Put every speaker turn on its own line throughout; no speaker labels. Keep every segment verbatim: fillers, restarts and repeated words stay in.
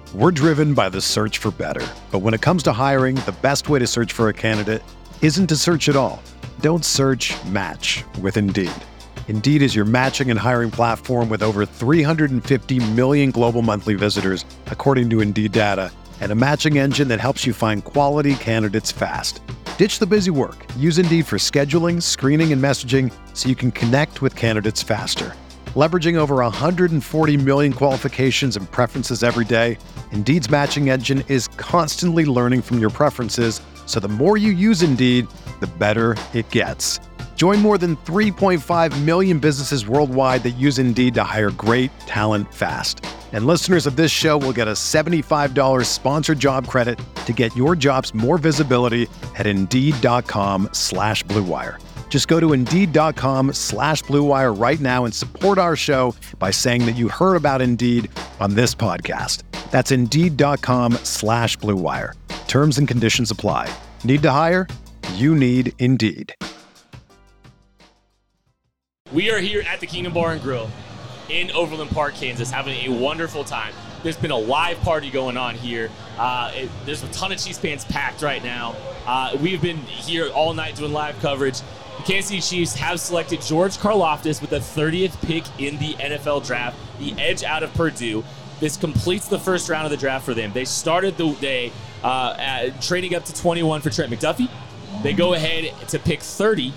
We're driven by the search for better. But when it comes to hiring, the best way to search for a candidate isn't to search at all. Don't search, match with Indeed. Indeed is your matching and hiring platform with over three hundred fifty million global monthly visitors, according to Indeed data, and a matching engine that helps you find quality candidates fast. Ditch the busy work. Use Indeed for scheduling, screening, and messaging so you can connect with candidates faster. Leveraging over one hundred forty million qualifications and preferences every day, Indeed's matching engine is constantly learning from your preferences, so the more you use Indeed, the better it gets. Join more than three point five million businesses worldwide that use Indeed to hire great talent fast. And listeners of this show will get a seventy-five dollars sponsored job credit to get your jobs more visibility at Indeed.com slash Blue Wire. Just go to Indeed.com slash Blue Wire right now and support our show by saying that you heard about Indeed on this podcast. That's Indeed.com slash Blue Wire. Terms and conditions apply. Need to hire? You need Indeed.
We are here at the Kingdom Bar and Grill in Overland Park, Kansas, having a wonderful time. There's been a live party going on here. Uh, it, there's a ton of Chiefs fans packed right now. Uh, we've been here all night doing live coverage. The Kansas City Chiefs have selected George Karlaftis with the thirtieth pick in the N F L draft, the edge out of Purdue. This completes the first round of the draft for them. They started the day uh, at, trading up to twenty-one for Trent McDuffie. They go ahead to pick thirty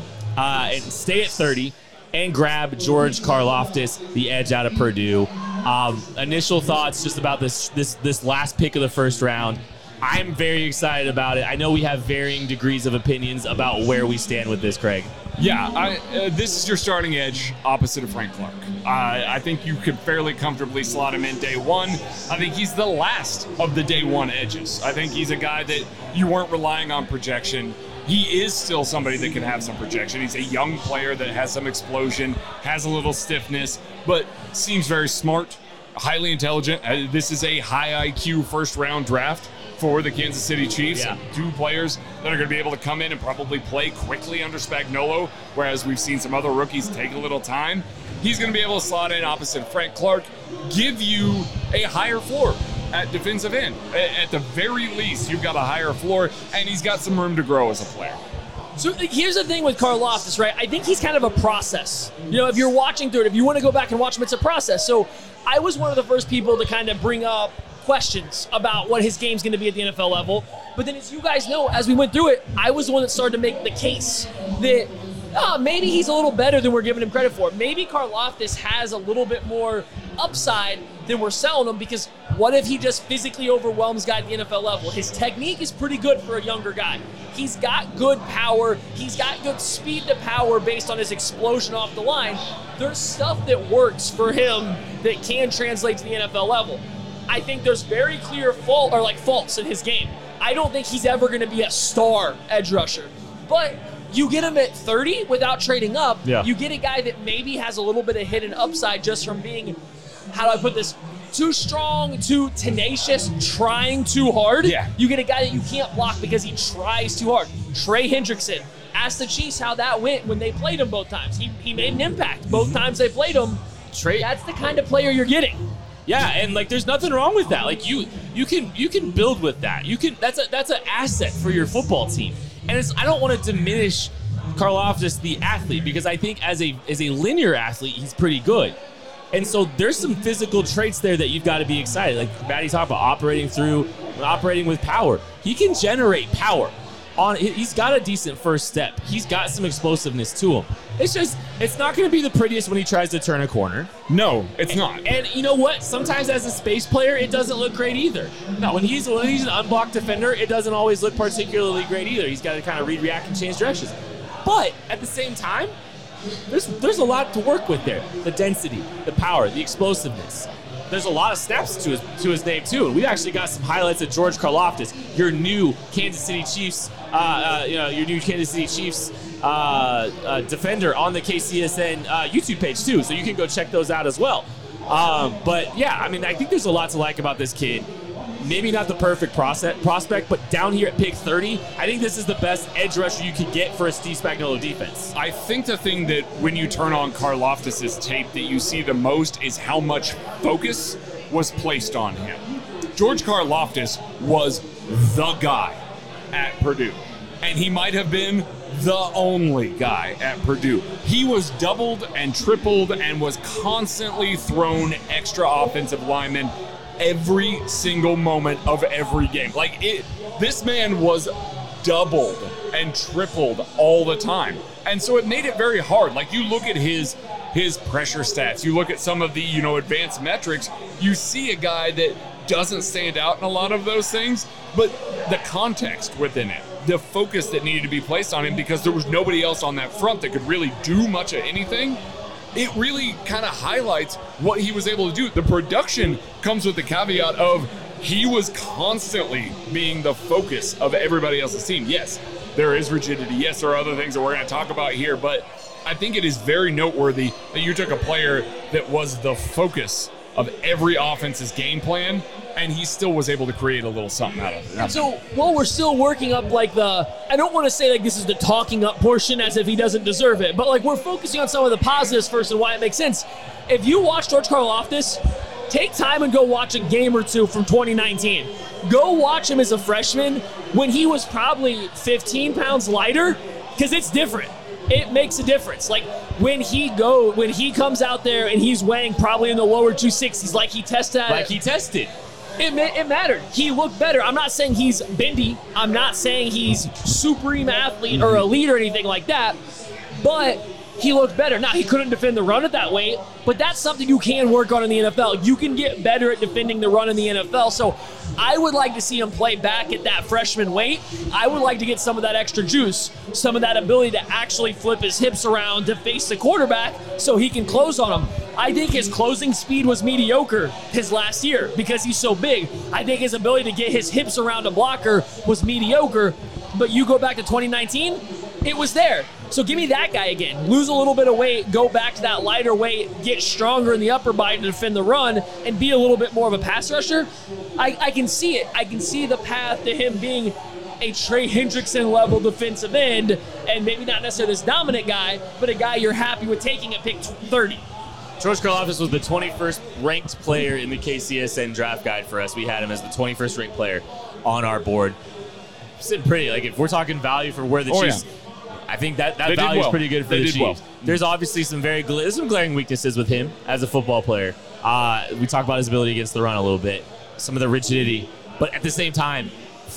uh, and stay at thirty and grab George Karlaftis, the edge out of Purdue. Um, initial thoughts just about this this this last pick of the first round. I'm very excited about it. I know we have varying degrees of opinions about where we stand with this, Craig.
Yeah, I, uh, this is your starting edge opposite of Frank Clark. Uh, I think you could fairly comfortably slot him in day one. I think he's the last of the day one edges. I think he's a guy that you weren't relying on projection. He is still somebody that can have some projection. He's a young player that has some explosion, has a little stiffness, but seems very smart, highly intelligent. Uh, this is a high I Q first round draft for the Kansas City Chiefs.
Yeah.
Two players that are going to be able to come in and probably play quickly under Spagnuolo, whereas we've seen some other rookies take a little time. He's going to be able to slot in opposite Frank Clark, give you a higher floor at defensive end. At the very least, you've got a higher floor, and he's got some room to grow as a player.
So here's the thing with Karlaftis, right? I think he's kind of a process. You know, if you're watching through it, if you want to go back and watch him, it's a process. So I was one of the first people to kind of bring up questions about what his game's going to be at the N F L level. But then as you guys know, as we went through it, I was the one that started to make the case that oh, maybe he's a little better than we're giving him credit for. Maybe Karlaftis has a little bit more upside than we're selling him, because what if he just physically overwhelms guy at the N F L level? His technique is pretty good for a younger guy. He's got good power. He's got good speed to power based on his explosion off the line. There's stuff that works for him that can translate to the N F L level. I think there's very clear fault or like faults in his game. I don't think he's ever going to be a star edge rusher. But you get him at thirty without trading up.
Yeah.
You get a guy that maybe has a little bit of hidden upside just from being, how do I put this, too strong, too tenacious, trying too hard.
Yeah.
You get a guy that you can't block because he tries too hard. Trey Hendrickson. Ask the Chiefs how that went when they played him both times. He, he made an impact both times they played him.
Trey,
That's the kind of player you're getting.
yeah, and like there's nothing wrong with that. Like you you can you can build with that. You can that's a that's an asset for your football team. And it's I don't want to diminish Karlaftis the athlete, because I think as a as a linear athlete he's pretty good. And so there's some physical traits there that you've got to be excited. Like Maddie talked about operating through, operating with power. He can generate power. On he's got a decent first step. He's got some explosiveness to him. It's just it's not going to be the prettiest when he tries to turn a corner.
No, it's
and,
not.
And you know what? Sometimes as a space player, it doesn't look great either. No, when he's when he's an unblocked defender, it doesn't always look particularly great either. He's got to kind of read, react, and change directions. But at the same time, there's there's a lot to work with there. The density, the power, the explosiveness. There's a lot of steps to his to his name too, and we actually got some highlights of George Karlaftis, your new Kansas City Chiefs, uh, uh, you know, your new Kansas City Chiefs uh, uh, defender on the K C S N uh, YouTube page too, so you can go check those out as well. Um, but yeah, I mean, I think there's a lot to like about this kid. Maybe not the perfect process, prospect, but down here at pick thirty, I think this is the best edge rusher you could get for a Steve Spagnuolo defense.
I think the thing that when you turn on Karlaftis' tape that you see the most is how much focus was placed on him. George Karlaftis was the guy at Purdue, and he might have been the only guy at Purdue. He was doubled and tripled and was constantly thrown extra offensive linemen every single moment of every game. Like, it, this man was doubled and tripled all the time. And so it made it very hard. Like, you look at his his pressure stats, you look at some of the, you know, advanced metrics, you see a guy that doesn't stand out in a lot of those things, but the context within it, the focus that needed to be placed on him because there was nobody else on that front that could really do much of anything, it really kind of highlights what he was able to do. The production comes with the caveat of he was constantly being the focus of everybody else's team. Yes, there is rigidity. Yes, there are other things that we're going to talk about here, but I think it is very noteworthy that you took a player that was the focus of every offense's game plan, and he still was able to create a little something out of it.
So while we're still working up like the, I don't want to say like this is the talking up portion as if he doesn't deserve it, but like we're focusing on some of the positives first and why it makes sense. If you watch George Karlaftis, take time and go watch a game or two from twenty nineteen. Go watch him as a freshman when he was probably fifteen pounds lighter, because it's different. It makes a difference. Like when he go, when he comes out there and he's weighing probably in the lower two sixties, like he tested.
Like he tested.
It, it mattered. He looked better. I'm not saying he's bendy. I'm not saying he's supreme athlete or elite or anything like that, but he looked better. Now, he couldn't defend the run at that weight, but that's something you can work on in the N F L. You can get better at defending the run in the N F L. So I would like to see him play back at that freshman weight. I would like to get some of that extra juice, some of that ability to actually flip his hips around to face the quarterback so he can close on him. I think his closing speed was mediocre his last year because he's so big. I think his ability to get his hips around a blocker was mediocre, but you go back to twenty nineteen, it was there. So give me that guy again. Lose a little bit of weight, go back to that lighter weight, get stronger in the upper body to defend the run, and be a little bit more of a pass rusher. I, I can see it. I can see the path to him being a Trey Hendrickson level defensive end, and maybe not necessarily this dominant guy, but a guy you're happy with taking at pick thirty.
George Karlaftis was the twenty-first ranked player in the K C S N draft guide for us. We had him as the twenty-first ranked player on our board. Sitting pretty. Like, if we're talking value for where the
oh,
Chiefs...
Yeah.
I think that, that
They
value
well.
is pretty good for
they
the
did
Chiefs.
Well.
There's obviously some very gl- some glaring weaknesses with him as a football player. Uh, we talked about his ability against the run a little bit, some of the rigidity, but at the same time,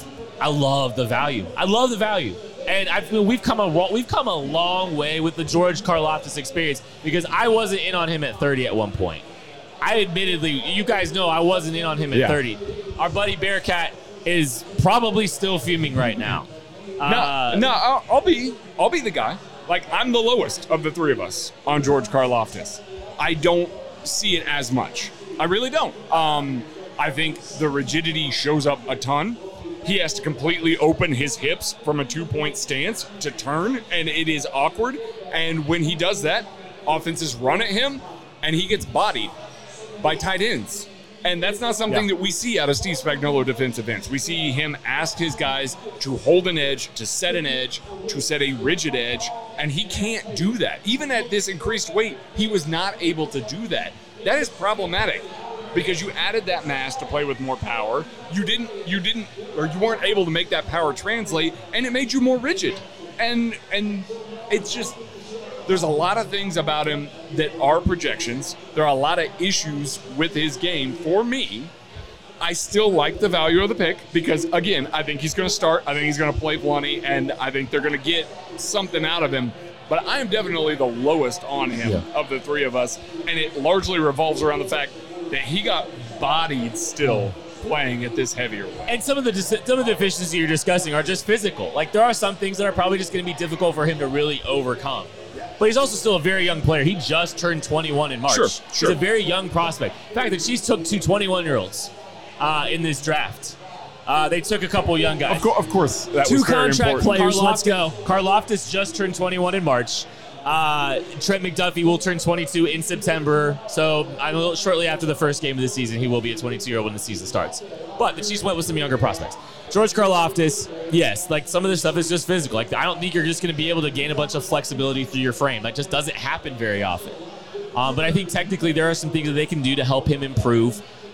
I love the value. I love the value, and I feel we've come a we've come a long way with the George Karlaftis experience because I wasn't in on him at thirty at one point. I admittedly, you guys know, I wasn't in on him at
yeah.
thirty. Our buddy Bearcat is probably still fuming right now.
No,
Uh,
no, I'll, I'll be, I'll be the guy. Like, I'm the lowest of the three of us on George Karlaftis. I don't see it as much. I really don't. Um, I think the rigidity shows up a ton. He has to completely open his hips from a two-point stance to turn, and it is awkward. And when he does that, offenses run at him, and he gets bodied by tight ends. And that's not something
Yeah.
that we see out of Steve Spagnuolo defensive ends. We see him ask his guys to hold an edge, to set an edge, to set a rigid edge, and he can't do that. Even at this increased weight, he was not able to do that. That is problematic because you added that mass to play with more power. You didn't, you didn't, or you weren't able to make that power translate, and it made you more rigid. And and it's just, there's a lot of things about him that are projections. There are a lot of issues with his game. For me, I still like the value of the pick because, again, I think he's going to start. I think he's going to play plenty, and I think they're going to get something out of him. But I am definitely the lowest on him
Yeah.
of the three of us, and it largely revolves around the fact that he got bodied still playing at this heavier weight.
And some of the dis- some of the deficiencies you're discussing are just physical. Like, there are some things that are probably just going to be difficult for him to really overcome. But he's also still a very young player. He just turned twenty-one in March.
Sure,
He's
sure.
a very young prospect. The fact that she's took two twenty-one-year-olds uh, in this draft. Uh, they took a couple young guys.
Of, co- of course, that
Two
was very
contract
important.
players. Let's go.
Karlaftis just turned twenty-one in March. Uh, Trent McDuffie will turn twenty-two in September. So I know shortly after the first game of the season, he will be a twenty-two-year-old when the season starts. But the Chiefs went with some younger prospects. George Karlaftis, yes, like some of this stuff is just physical. Like, I don't think you're just going to be able to gain a bunch of flexibility through your frame. That just doesn't happen very often. Um, but I think technically there are some things that they can do to help him improve.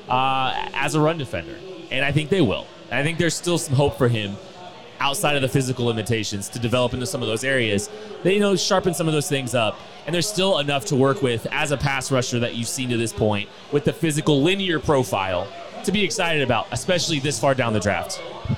uh, as a run defender. And I think they will. And I think there's still some hope for him outside of the physical limitations to develop into some of those areas. They, you know, sharpen some of those things up. And there's still enough to work with as a pass rusher that you've seen to this point with the physical linear profile to be excited about, especially this far down the draft.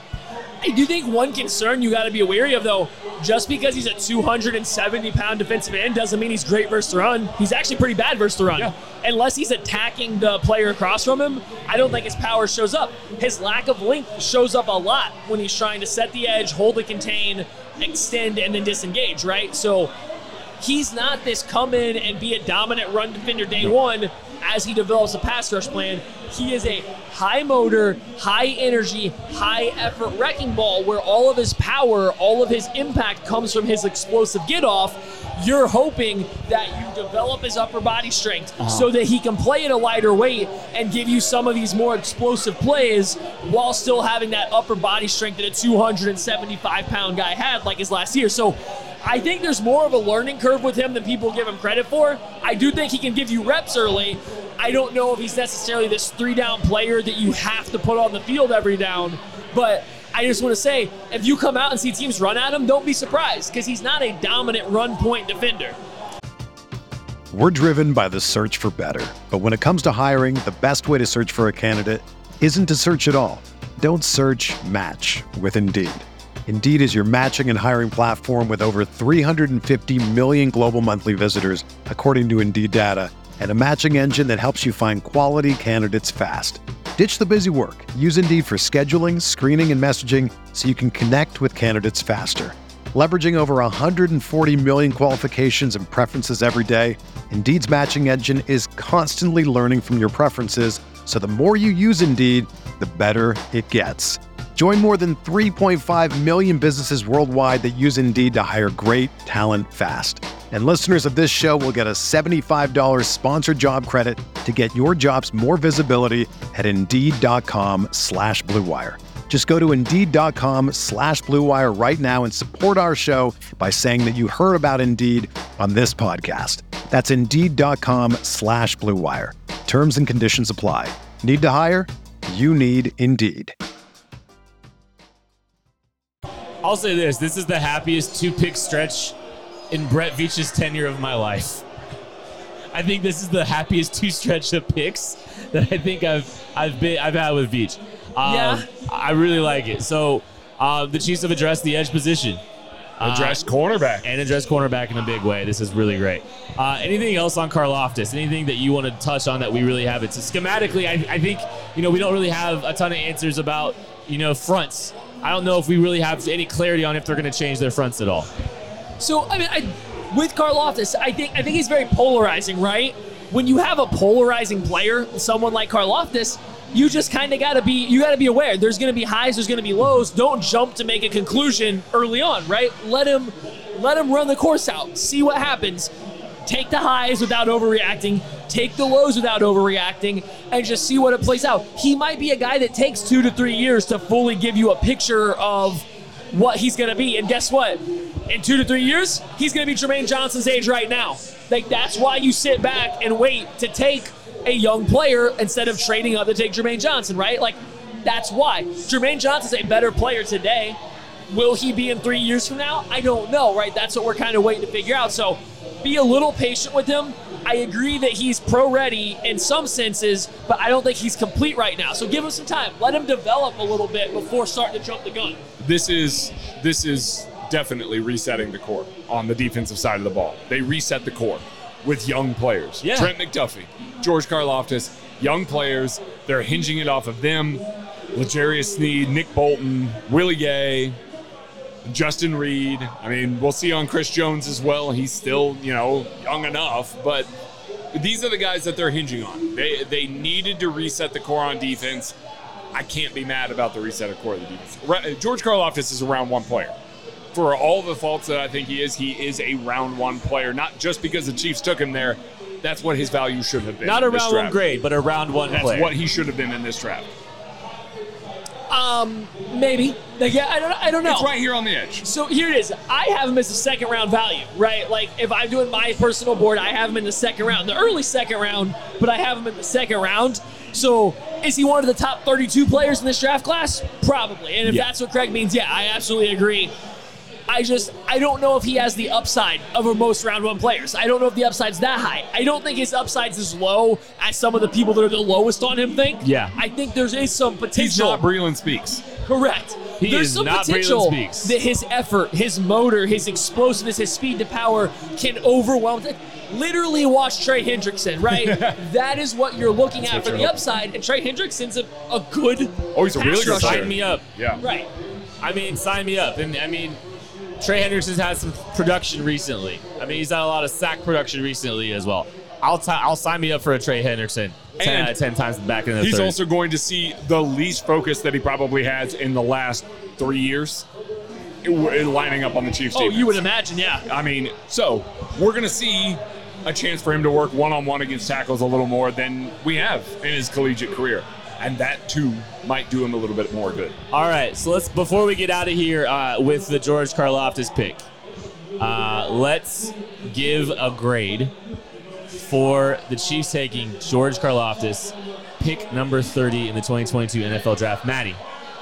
I do think one concern you got to be wary of, though, just because he's a two hundred seventy pound defensive end doesn't mean he's great versus the run. He's actually pretty bad versus the run. Yeah. Unless he's attacking the player across from him, I don't think his power shows up. His lack of length shows up a lot when he's trying to set the edge, hold and contain, extend, and then disengage, right? So he's not this come in and be a dominant run defender day one as he develops a pass rush plan. He is a high motor, high energy, high effort wrecking ball where all of his power, all of his impact comes from his explosive get off. You're hoping that you develop his upper body strength uh-huh. so that he can play at a lighter weight and give you some of these more explosive plays while still having that upper body strength that a two hundred seventy-five pound guy had like his last year. So I think there's more of a learning curve with him than people give him credit for. I do think he can give you reps early. I don't know if he's necessarily this three-down player that you have to put on the field every down, but I just want to say, if you come out and see teams run at him, don't be surprised, because he's not a dominant run point defender.
We're driven by the search for better, but when it comes to hiring, the best way to search for a candidate isn't to search at all. Don't search, match with Indeed. Indeed is your matching and hiring platform with over three hundred fifty million global monthly visitors, according to Indeed data, and a matching engine that helps you find quality candidates fast. Ditch the busy work. Use Indeed for scheduling, screening, and messaging so you can connect with candidates faster. Leveraging over one hundred forty million qualifications and preferences every day, Indeed's matching engine is constantly learning from your preferences, so the more you use Indeed, the better it gets. Join more than three point five million businesses worldwide that use Indeed to hire great talent fast. And listeners of this show will get a seventy-five dollars sponsored job credit to get your jobs more visibility at Indeed.com slash Blue Wire. Just go to Indeed.com slash Blue Wire right now and support our show by saying that you heard about Indeed on this podcast. That's Indeed.com slash Blue Wire. Terms and conditions apply. Need to hire? You need Indeed.
I'll say this. This is the happiest two-pick stretch in Brett Veach's tenure of my life. I think this is the happiest two stretch of picks that I think I've I've been I've had with Veach. Um,
yeah,
I really like it. So uh, the Chiefs have addressed the edge position,
addressed
uh,
cornerback,
and addressed cornerback in a big way. This is really great. Uh, anything else on Karlaftis? Anything that you want to touch on that we really haven't? So schematically, I, I think you know we don't really have a ton of answers about you know fronts. I don't know if we really have any clarity on if they're going to change their fronts at all.
So, I mean, I, with Karlaftis, I think I think he's very polarizing, right? When you have a polarizing player, someone like Karlaftis, you just kind of got to be you got to be aware. There's going to be highs, there's going to be lows. Don't jump to make a conclusion early on, right? Let him let him run the course out. See what happens. Take the highs without overreacting. Take the lows without overreacting, and just see what it plays out. He might be a guy that takes two to three years to fully give you a picture of what he's going to be. And guess what? In two to three years, he's going to be Jermaine Johnson's age right now. Like, that's why you sit back and wait to take a young player instead of trading up to take Jermaine Johnson, right? Like, that's why. Jermaine Johnson's a better player today. Will he be in three years from now? I don't know, right? That's what we're kind of waiting to figure out. So be a little patient with him. I agree that he's pro-ready in some senses, but I don't think he's complete right now. So give him some time. Let him develop a little bit before starting to jump the gun.
This is this is definitely resetting the core on the defensive side of the ball. They reset the core with young players.
Yeah.
Trent McDuffie, George Karlaftis, young players. They're hinging it off of them. L'Jarius Sneed, Nick Bolton, Willie Gay, Justin Reed. I mean, we'll see on Chris Jones as well. He's still, you know, young enough, but these are the guys that they're hinging on. They they needed to reset the core on defense. I can't be mad about the reset of core of the defense. George Karlaftis is a round one player. For all the faults that I think he is, he is a round one player, not just because the Chiefs took him there. That's what his value should have been.
Not
a
round one grade, but a round one
That's
player.
That's what he should have been in this draft.
Um, maybe. Like, yeah, I don't. I don't know.
It's right here on the edge.
So here it is. I have him as a second round value, right? Like, if I'm doing my personal board, I have him in the second round, the early second round, but I have him in the second round. So Is he one of the top thirty-two players in this draft class? Probably. And if
Yeah.
that's what Craig means, yeah, I absolutely agree. I just, I don't know if he has the upside of most round one players. I don't know if the upside's that high. I don't think his upside's as low as some of the people that are the lowest on him think.
Yeah.
I think there is some potential.
He's not Breland Speaks.
Correct.
He
There's
is
some
not
potential
Braylon Speaks.
that his effort, his motor, his explosiveness, his speed to power can overwhelm. Literally watch Trey Hendrickson, right? That is what you're looking at for the upside. And Trey Hendrickson's a, a good
Oh, he's a
pass
really good
rusher.
player.
Sign me up.
Yeah.
Right.
I mean, sign me up. And I mean, Trey Hendrickson's had some production recently. I mean, he's had a lot of sack production recently as well. I'll t- I'll sign me up for a Trey Hendrickson ten
And
out of ten times back in the
He's
third.
also going to see the least focus that he probably has in the last three years in, in lining up on the Chiefs
Oh,
defense.
you would imagine, yeah.
I mean, so we're going to see a chance for him to work one-on-one against tackles a little more than we have in his collegiate career. And that, too, might do him a little bit more good.
All right, so let's before we get out of here uh, with the George Karlaftis pick, uh, let's give a grade for the Chiefs taking George Karlaftis, pick number thirty in the twenty twenty-two N F L Draft. Maddie.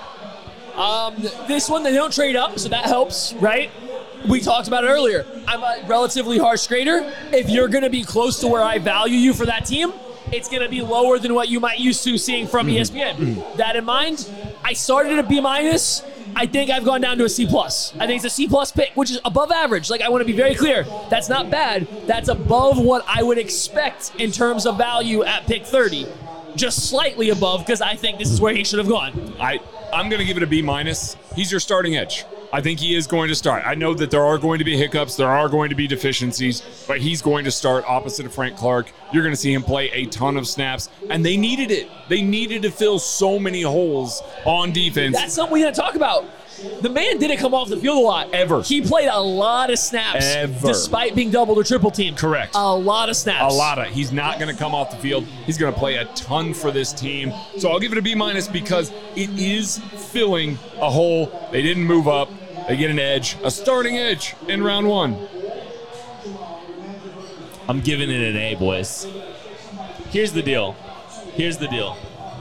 Um, this one, they don't trade up, so that helps, right? We talked about it earlier. I'm a relatively harsh grader. If you're going to be close to where I value you for that team, it's going to be lower than what you might used to seeing from E S P N. That in mind, I started at a B minus. I think I've gone down to a C plus. I think it's a C plus pick, which is above average. Like, I want to be very clear. That's not bad. That's above what I would expect in terms of value at pick thirty. Just slightly above, because I think this is where he should have gone.
I, I'm going to give it a B minus. He's your starting edge. I think he is going to start. I know that there are going to be hiccups, there are going to be deficiencies, but he's going to start opposite of Frank Clark. You're going to see him play a ton of snaps, and they needed it. They needed to fill so many holes on defense.
That's something we didn't talk about. The man didn't come off the field a lot.
Ever.
He played a lot of snaps.
Ever.
Despite being doubled or triple teamed.
Correct.
A lot of snaps.
A lot of. He's not going to come off the field. He's going to play a ton for this team. So I'll give it a B minus because it is filling a hole. They didn't move up. They get an edge, a starting edge in round one.
I'm giving it an A, boys. Here's the deal. Here's the deal.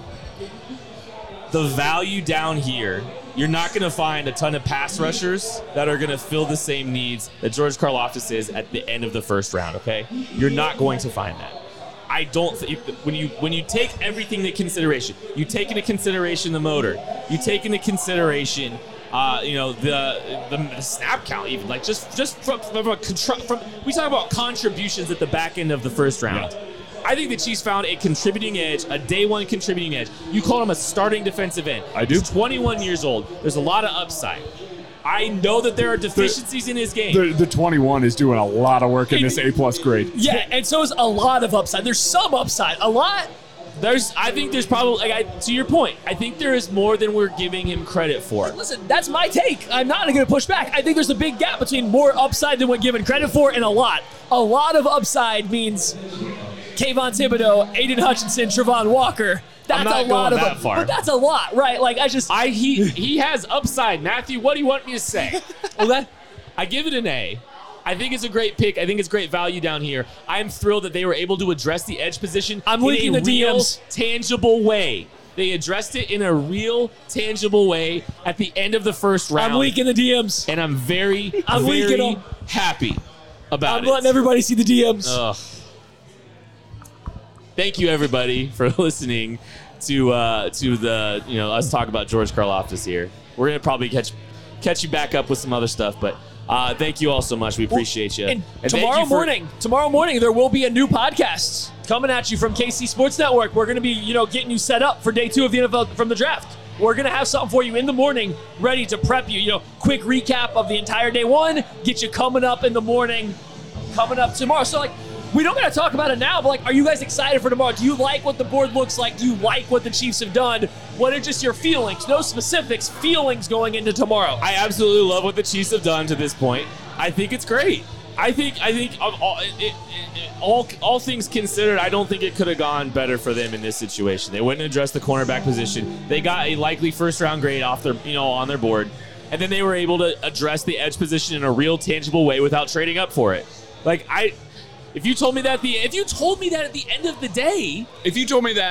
The value down here, you're not going to find a ton of pass rushers that are going to fill the same needs that George Karlaftis is at the end of the first round, okay? You're not going to find that. I don't think when you when you take everything into consideration, you take into consideration the motor, you take into consideration Uh, you know the, the the snap count, even like just just from, from, a contr- from we talk about contributions at the back end of the first round.
Yeah.
I think the Chiefs found a contributing edge, a day one contributing edge. You call him a starting defensive end.
I do.
He's twenty-one years old. There's a lot of upside. I know that there are deficiencies in his game.
The, the twenty-one is doing a lot of work in this A plus grade.
Yeah, and so is a lot of upside. There's some upside. A lot.
There's, I think there's probably, like I, to your point, I think there is more than we're giving him credit for.
Listen, that's my take. I'm not going to push back. I think there's a big gap between more upside than we're given credit for and a lot. A lot of upside means Kayvon Thibodeau, Aiden Hutchinson, Trevon Walker. That's
I'm not
a lot
going
of
that far.
But that's a lot, right? Like I just
I he he has upside. Matthew, what do you want me to say? Well, that I give it an A. I think it's a great pick. I think it's great value down here. I'm thrilled that they were able to address the edge position
I'm
in
leaking
a
the D
real,
Ms.
tangible way. They addressed it in a real, tangible way at the end of the first round.
I'm leaking the D Ms.
and I'm very,
I'm
very
leaking them.
happy about
I'm
it.
letting everybody see the D Ms.
Ugh. Thank you, everybody, for listening to uh, to the you know us talk about George Karlaftis here. We're gonna probably catch catch you back up with some other stuff, but uh, thank you all so much. We appreciate you.
And,
And thank
tomorrow
you for-
morning, tomorrow morning there will be a new podcast coming at you from K C Sports Network. We're going to be, you know, getting you set up for day two of the N F L from the draft. We're going to have something for you in the morning, ready to prep you. You know, quick recap of the entire day one, get you coming up in the morning, coming up tomorrow. So, like, we don't got to talk about it now, but, like, are you guys excited for tomorrow? Do you like what the board looks like? Do you like what the Chiefs have done? What are just your feelings? No specifics, feelings going into tomorrow.
I absolutely love what the Chiefs have done to this point. I think it's great. I think I think of all, it, it, it, all all things considered, I don't think it could have gone better for them in this situation. They wouldn't address the cornerback position. They got a likely first round grade off their you know on their board, and then they were able to address the edge position in a real tangible way without trading up for it. Like I, if you told me that the if you told me that at the end of the day,
If you told me that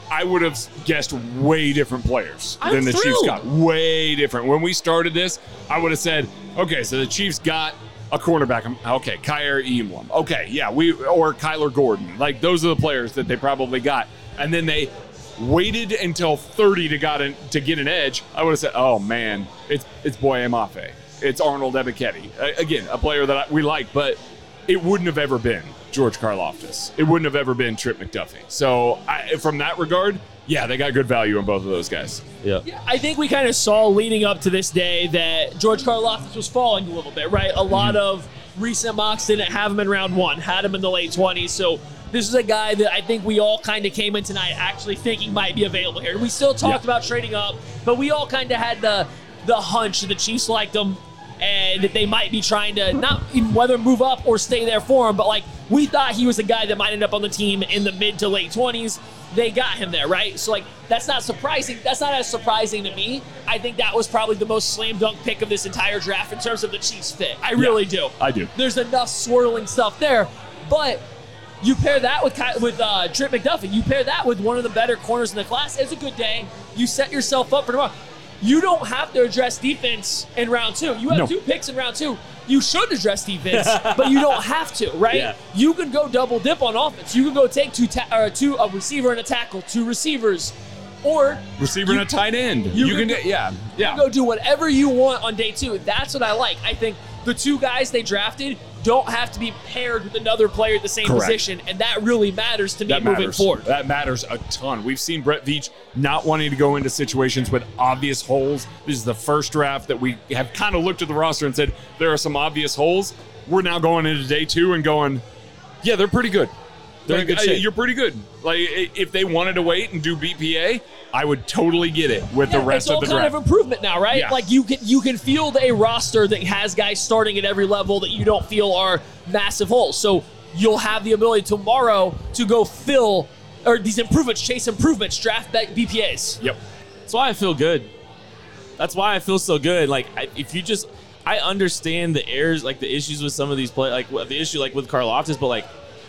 I would have guessed way different players
I'm
than the
thrilled.
Chiefs got. Way different. When we started this, I would have said, okay, so the Chiefs got a cornerback. Okay, Kyer Elam. Okay, yeah, we or Kyler Gordon. Like, those are the players that they probably got. And then they waited until thirty to got an, to get an edge. I would have said, oh man, it's it's Boye Mafe. It's Arnold Ebiketie. Again, a player that I, we like, but it wouldn't have ever been George Karlaftis. It wouldn't have ever been Trip McDuffie. So I, from that regard, yeah, they got good value in both of those guys.
Yeah.
Yeah, I think we kind of saw leading up to this day that George Karlaftis was falling a little bit, right? A lot
Mm-hmm.
of recent mocks didn't have him in round one, had him in the late twenties. So this is a guy that I think we all kind of came in tonight actually thinking might be available here. We still talked
Yeah.
about trading up, but we all kind of had the the hunch that the Chiefs liked him and that they might be trying to not even whether move up or stay there for him, but like we thought he was a guy that might end up on the team in the mid to late twenties. They got him there, right? So like that's not surprising. That's not as surprising to me. I think that was probably the most slam dunk pick of this entire draft in terms of the Chiefs fit. I really do.
I do.
There's enough swirling stuff there, but you pair that with Ky- with uh, Trip McDuffie. You pair that with one of the better corners in the class. It's a good day. You set yourself up for tomorrow. You don't have to address defense in round two. You have
No.
two picks in round two. You should address defense, but you don't have to, right?
Yeah.
You can go double dip on offense. You can go take two, ta- or two a receiver and a tackle, two receivers, or
Receiver
you-
and a tight end.
you
You,
can
can,
go-
yeah, yeah.
go do whatever you want on day two. That's what I like. I think the two guys they drafted don't have to be paired with another player at the same
Correct.
position, and that really matters to me
That
moving
matters.
forward.
That matters a ton. We've seen Brett Veach not wanting to go into situations with obvious holes. This is the first draft that we have kind of looked at the roster and said there are some obvious holes. We're now going into day two and going, yeah, they're pretty good.
They're in
Like,
good shape.
uh, You're pretty good. Like i- if they wanted to wait and do B P A, I would totally get it with
Yeah,
the rest
it's all
of the
kind
draft.
of improvement now, right?
Yeah.
Like you can you can field a roster that has guys starting at every level that you don't feel are massive holes. So you'll have the ability tomorrow to go fill or these improvements, chase improvements, draft back B P As.
Yep.
That's why I feel good. That's why I feel so good. Like, I, if you just, I understand the errors, like the issues with some of these players, like what- the issue like with Karlaftis, but like,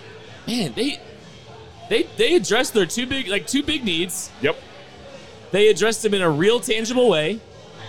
man, they, they, they addressed their two big, like two big needs.
Yep.
They addressed them in a real, tangible way,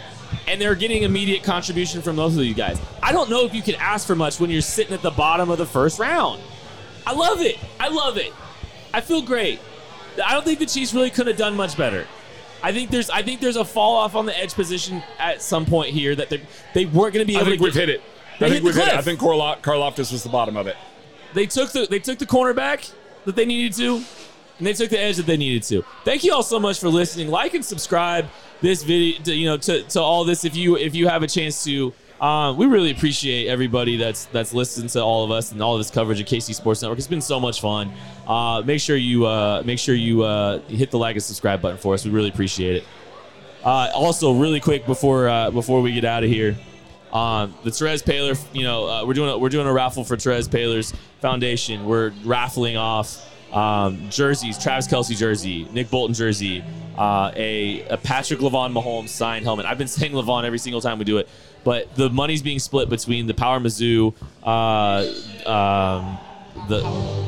and they're getting immediate contribution from both of you guys. I don't know if you can ask for much when you're sitting at the bottom of the first round. I love it. I love it. I feel great. I don't think the Chiefs really could have done much better. I think there's I think there's a fall off on the edge position at some point here that they they weren't going to be
I
able
think
to
we've
get,
hit it.
They
I
hit
think
the
we've hit it. I
cliff.
think Karlo- Karlaftis was the bottom of it.
They took the they took the cornerback that they needed to, and they took the edge that they needed to. Thank you all so much for listening. Like and subscribe this video, to, you know, to, to all this if you if you have a chance to. Um, we really appreciate everybody that's that's listened to all of us and all of this coverage of K C Sports Network. It's been so much fun. Uh, make sure you uh, make sure you uh, hit the like and subscribe button for us. We really appreciate it. Uh, also, really quick before uh, before we get out of here. Um, the Therese Paylor, you know, uh, we're doing a, we're doing a raffle for Therese Paylor's foundation. We're raffling off um, jerseys, Travis Kelce jersey, Nick Bolton jersey, uh, a, a Patrick Lavon Mahomes signed helmet. I've been saying Lavon every single time we do it, but the money's being split between the Power Mizzou, uh, um, the,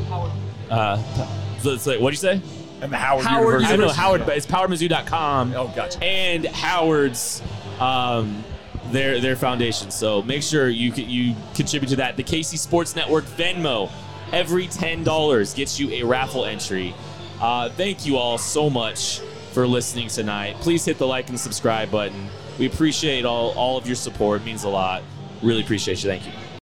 uh, the it's like, what'd you say?
And the Howard,
Howard
University.
I don't know Howard, but it's power mizzou dot com.
Oh, gotcha.
And Howard's um, their their foundation. So make sure you can, you contribute to that. The K C Sports Network Venmo, every ten dollars gets you a raffle entry. Uh, thank you all so much for listening tonight. Please hit the like and subscribe button. We appreciate all all of your support. It means a lot. Really appreciate you. Thank you.